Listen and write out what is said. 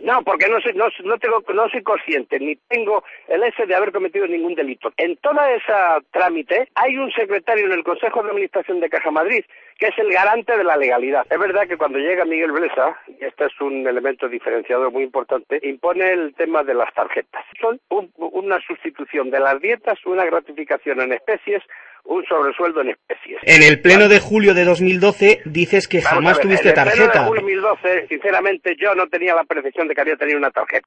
No, porque no soy consciente, ni tengo el ese de haber cometido ningún delito. En toda esa trámite hay un secretario en el Consejo de Administración de Caja Madrid que es el garante de la legalidad. Es verdad que cuando llega Miguel Blesa, y este es un elemento diferenciador muy importante, impone el tema de las tarjetas. Son una sustitución de las dietas, una gratificación en especies, un sobresueldo en especies. En el pleno de julio de 2012 dices que jamás tuviste tarjeta. En el pleno de julio de 2012, sinceramente, yo no tenía la percepción de que había tenido una tarjeta.